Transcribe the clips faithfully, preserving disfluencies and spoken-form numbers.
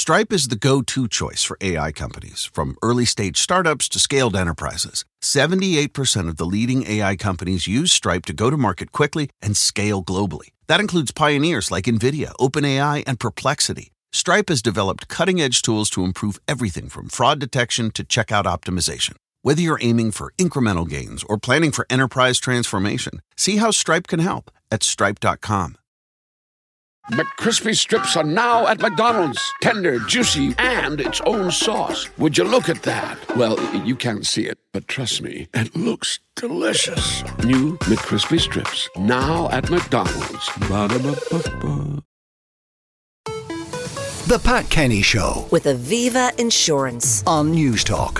Stripe is the go-to choice for A I companies, from early-stage startups to scaled enterprises. seventy-eight percent of the leading A I companies use Stripe to go to market quickly and scale globally. That includes pioneers like NVIDIA, OpenAI, and Perplexity. Stripe has developed cutting-edge tools to improve everything from fraud detection to checkout optimization. Whether you're aiming for incremental gains or planning for enterprise transformation, see how Stripe can help at stripe dot com. McCrispy strips are now at McDonald's. Tender, juicy, and its own sauce. Would you look at that? Well, you can't see it, but trust me, it looks delicious. New McCrispy strips, now at McDonald's. Ba-da-ba-ba-ba. The Pat Kenny Show with Aviva Insurance on News Talk.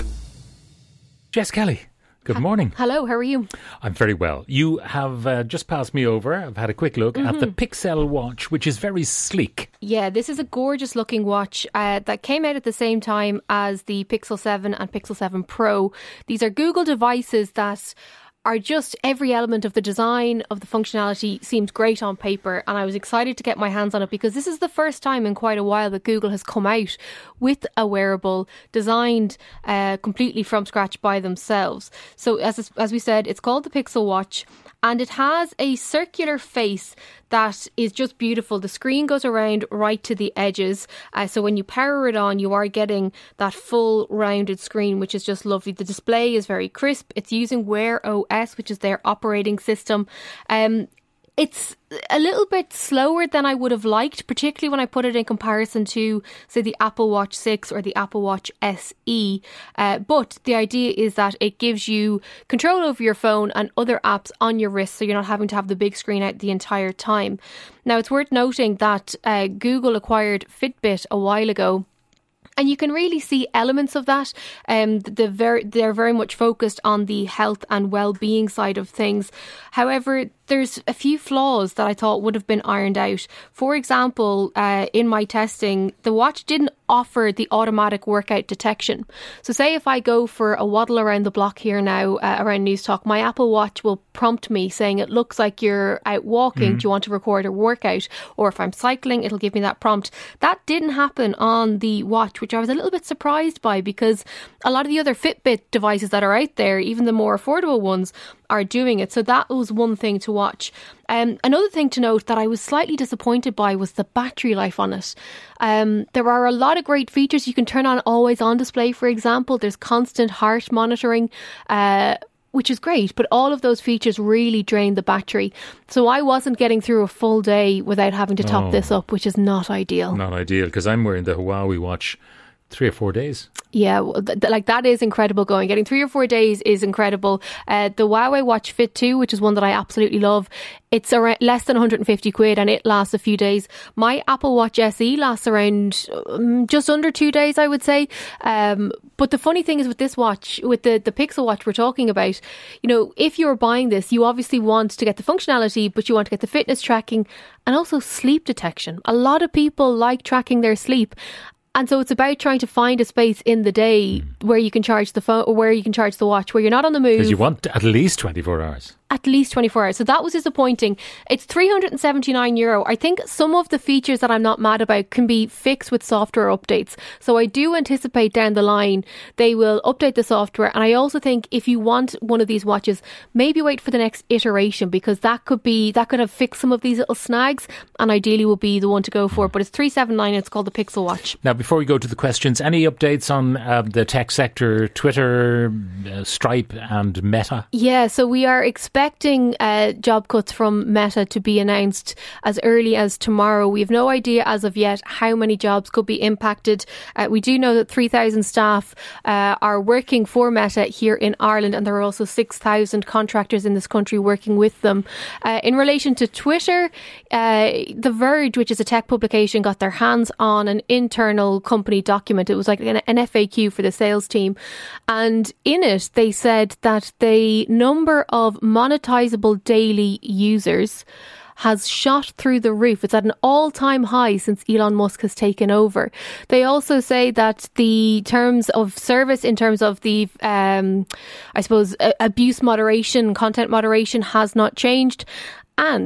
Jess Kelly, good morning. Hello, how are you? I'm very well. You have uh, just passed me over. I've had a quick look mm-hmm. at the Pixel watch, which is very sleek. Yeah, this is a gorgeous looking watch uh, that came out at the same time as the Pixel seven and Pixel seven Pro. These are Google devices that are just every element of the design, of the functionality seems great on paper, and I was excited to get my hands on it because this is the first time in quite a while that Google has come out with a wearable designed uh, completely from scratch by themselves. So as as we said, it's called the Pixel Watch, and it has a circular face that is just beautiful. The screen goes around right to the edges. Uh, so when you power it on, you are getting that full rounded screen, which is just lovely. The display is very crisp. It's using Wear O S, which is their operating system. Um, It's a little bit slower than I would have liked, particularly when I put it in comparison to, say, the Apple Watch six or the Apple Watch S E. Uh, but the idea is that it gives you control over your phone and other apps on your wrist, so you're not having to have the big screen out the entire time. Now, it's worth noting that uh, Google acquired Fitbit a while ago, and you can really see elements of that. Um, the very, they're very much focused on the health and well-being side of things. However, there's a few flaws that I thought would have been ironed out. For example, uh, in my testing, the watch didn't offer the automatic workout detection. So say if I go for a waddle around the block here now, uh, around News Talk, my Apple Watch will prompt me saying it looks like you're out walking. Mm-hmm. Do you want to record a workout? Or if I'm cycling, it'll give me that prompt. That didn't happen on the watch, which I was a little bit surprised by, because a lot of the other Fitbit devices that are out there, even the more affordable ones, are doing it. So that was one thing to watch. Um, another thing to note that I was slightly disappointed by was the battery life on it. Um, there are a lot of great features. You can turn on always on display, for example. There's constant heart monitoring, uh, which is great, but all of those features really drain the battery. So I wasn't getting through a full day without having to top oh, this up, which is not ideal. Not ideal, because I'm wearing the Huawei watch three or four days. Yeah, th- th- like that is incredible going. Getting three or four days is incredible. Uh, the Huawei Watch Fit two, which is one that I absolutely love, it's around less than one hundred fifty quid and it lasts a few days. My Apple Watch S E lasts around um, just under two days, I would say. Um, but the funny thing is with this watch, with the, the Pixel Watch we're talking about, you know, if you're buying this, you obviously want to get the functionality, but you want to get the fitness tracking and also sleep detection. A lot of people like tracking their sleep. And so it's about trying to find a space in the day mm. where you can charge the phone, or where you can charge the watch, where you're not on the move. Because you want at least twenty-four hours. At least twenty-four hours. So that was disappointing. It's three hundred seventy-nine euro. I think some of the features that I'm not mad about can be fixed with software updates. So I do anticipate down the line they will update the software. And I also think if you want one of these watches, maybe wait for the next iteration, because that could be, that could have fixed some of these little snags and ideally will be the one to go for. But it's three seventy-nine and it's called the Pixel Watch. Now, before we go to the questions, any updates on uh, the tech sector, Twitter, uh, Stripe and Meta? Yeah, so we are expecting expecting uh, job cuts from Meta to be announced as early as tomorrow. We have no idea as of yet how many jobs could be impacted. Uh, we do know that three thousand staff uh, are working for Meta here in Ireland, and there are also six thousand contractors in this country working with them. Uh, in relation to Twitter, uh, The Verge, which is a tech publication, got their hands on an internal company document. It was like an, an F A Q for the sales team. And in it, they said that the number of monetizable daily users has shot through the roof. It's at an all-time high since Elon Musk has taken over. They also say that the terms of service, in terms of the, um, I suppose, abuse moderation, content moderation, has not changed. And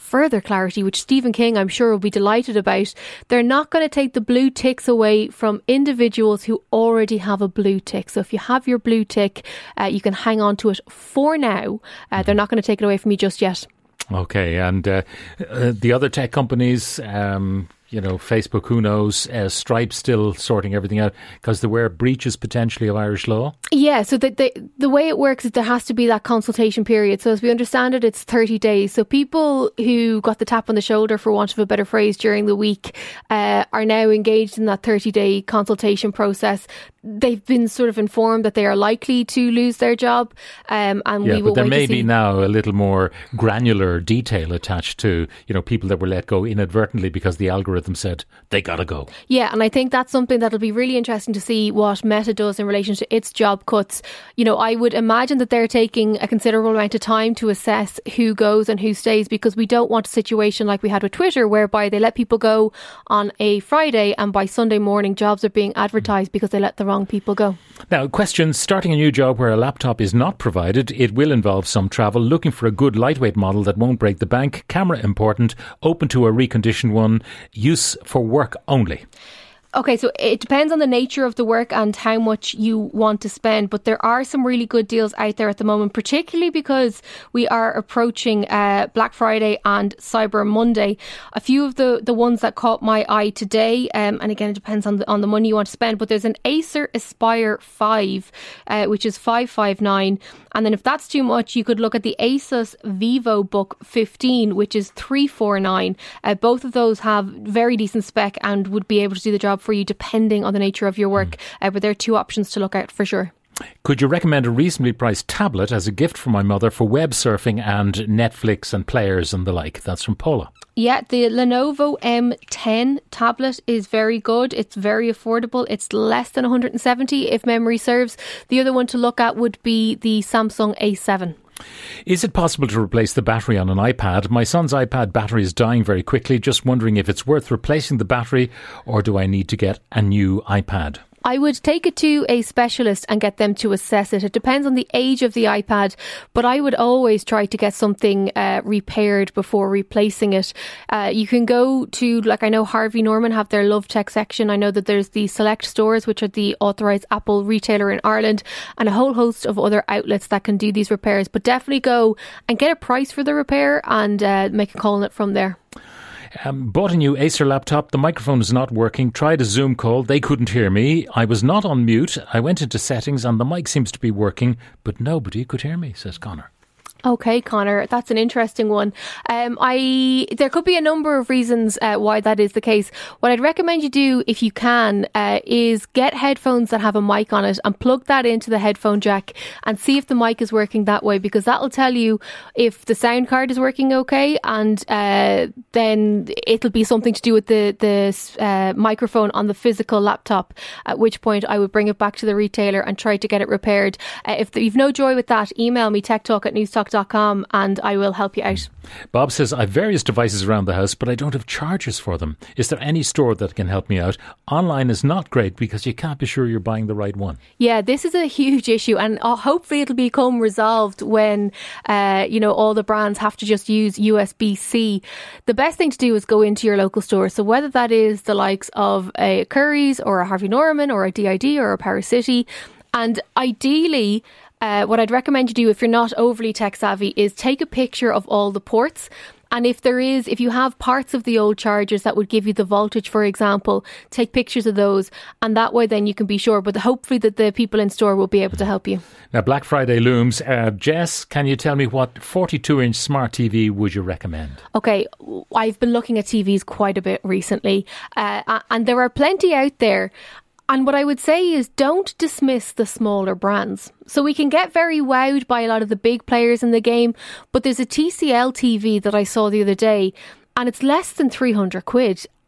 further clarity, which Stephen King, I'm sure, will be delighted about. They're not going to take the blue ticks away from individuals who already have a blue tick. So if you have your blue tick, uh, you can hang on to it for now. Uh, they're not going to take it away from you just yet. Okay, and uh, uh, the other tech companies, um, you know, Facebook, who knows, uh, Stripe still sorting everything out because there were breaches potentially of Irish law? Yeah, so the, the the way it works is there has to be that consultation period. So as we understand it, it's thirty days. So people who got the tap on the shoulder, for want of a better phrase, during the week uh, are now engaged in that thirty-day consultation process. They've been sort of informed that they are likely to lose their job. Um, and yeah, we will but there wait may to be see. now a little more granular detail attached to, you know, people that were let go inadvertently because the algorithm said they got to go. Yeah, and I think that's something that'll be really interesting to see what Meta does in relation to its job cuts. You know, I would imagine that they're taking a considerable amount of time to assess who goes and who stays, because we don't want a situation like we had with Twitter whereby they let people go on a Friday and by Sunday morning jobs are being advertised because they let the wrong people go. Now, question, starting a new job where a laptop is not provided, it will involve some travel, looking for a good lightweight model that won't break the bank, camera important, open to a reconditioned one, use for work only. Okay, so it depends on the nature of the work and how much you want to spend, but there are some really good deals out there at the moment, particularly because we are approaching uh, Black Friday and Cyber Monday. A few of the, the ones that caught my eye today, um, and again, it depends on the, on the money you want to spend, but there's an Acer Aspire five, uh, which is five five nine. And then if that's too much, you could look at the Asus VivoBook fifteen, which is three four nine. Uh, both of those have very decent spec and would be able to do the job for you depending on the nature of your work. Mm. Uh, but there are two options to look at for sure. Could you recommend a reasonably priced tablet as a gift for my mother for web surfing and Netflix and players and the like? That's from Paula. Yeah, the Lenovo M ten tablet is very good. It's very affordable. It's less than one hundred seventy if memory serves. The other one to look at would be the Samsung A seven. Is it possible to replace the battery on an iPad? My son's iPad battery is dying very quickly. Just wondering if it's worth replacing the battery, or do I need to get a new iPad? I would take it to a specialist and get them to assess it. It depends on the age of the iPad, but I would always try to get something uh, repaired before replacing it. Uh, you can go to, like I know Harvey Norman have their Love Tech section. I know that there's the Select Stores, which are the authorised Apple retailer in Ireland, and a whole host of other outlets that can do these repairs. But definitely go and get a price for the repair and uh, make a call on it from there. Um, bought a new Acer laptop. The microphone is not working. Tried a Zoom call. They couldn't hear me. I was not on mute. I went into settings and the mic seems to be working, but nobody could hear me, says Connor. Okay, Connor, that's an interesting one. Um, I there could be a number of reasons uh, why that is the case. What I'd recommend you do, if you can, uh, is get headphones that have a mic on it and plug that into the headphone jack and see if the mic is working that way, because that will tell you if the sound card is working okay, and uh, then it'll be something to do with the the uh, microphone on the physical laptop. At which point, I would bring it back to the retailer and try to get it repaired. Uh, if you've no joy with that, email me techtalk at newstalk dot com and I will help you out. Bob says, I have various devices around the house, but I don't have chargers for them. Is there any store that can help me out? Online is not great because you can't be sure you're buying the right one. Yeah, this is a huge issue, and uh, hopefully it'll become resolved when uh, you know, all the brands have to just use U S B C. The best thing to do is go into your local store. So whether that is the likes of a Curry's or a Harvey Norman or a D I D or a Power City, and ideally Uh, what I'd recommend you do if you're not overly tech savvy is take a picture of all the ports. And if there is, if you have parts of the old chargers that would give you the voltage, for example, take pictures of those. And that way then you can be sure. But hopefully that the people in store will be able to help you. Now, Black Friday looms. Uh, Jess, can you tell me what forty-two inch smart T V would you recommend? Okay, I've been looking at T Vs quite a bit recently. Uh, and there are plenty out there. And what I would say is don't dismiss the smaller brands. So we can get very wowed by a lot of the big players in the game, but there's a T C L T V that I saw the other day and it's less than three hundred quid.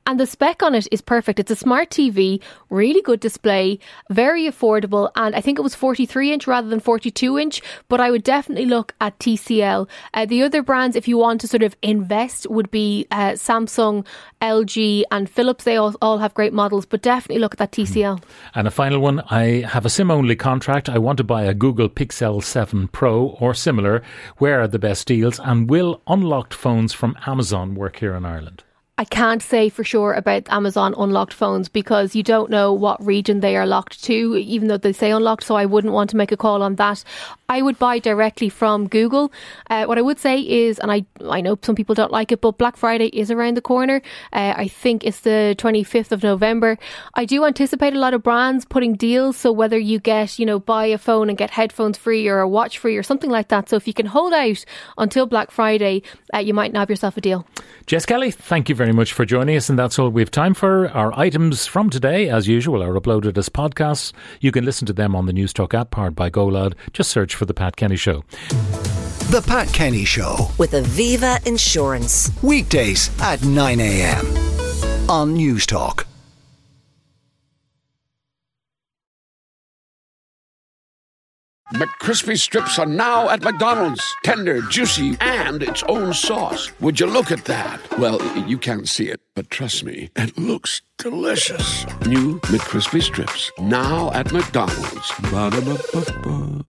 And the spec on it is perfect. It's a smart T V, really good display, very affordable, and I think it was forty-three inch rather than forty-two inch, but I would definitely look at T C L. Uh, the other brands, if you want to sort of invest, would be uh, Samsung, L G and Philips. They all, all have great models, but definitely look at that T C L. And a final one, I have a SIM-only contract. I want to buy a Google Pixel seven Pro or similar. Where are the best deals? And will unlocked phones from Amazon work here in Ireland? I can't say for sure about Amazon unlocked phones because you don't know what region they are locked to, even though they say unlocked, so I wouldn't want to make a call on that. I would buy directly from Google. Uh, what I would say is, and I I know some people don't like it, but Black Friday is around the corner. Uh, I think it's the twenty-fifth of November. I do anticipate a lot of brands putting deals, so whether you get, you know, buy a phone and get headphones free or a watch free or something like that. So if you can hold out until Black Friday, uh, you might nab yourself a deal. Jess Kelly, thank you very much for joining us, and that's all we have time for. Our items from today, as usual, are uploaded as podcasts. You can listen to them on the Newstalk app powered by GoLoud. Just search for The Pat Kenny Show. The Pat Kenny Show. With Aviva Insurance. Weekdays at nine a.m. on Newstalk. McCrispy strips are now at McDonald's. Tender, juicy, and its own sauce. Would you look at that? Well, you can't see it, but trust me, it looks delicious. New McCrispy strips, now at McDonald's. Ba-da-ba-ba-ba.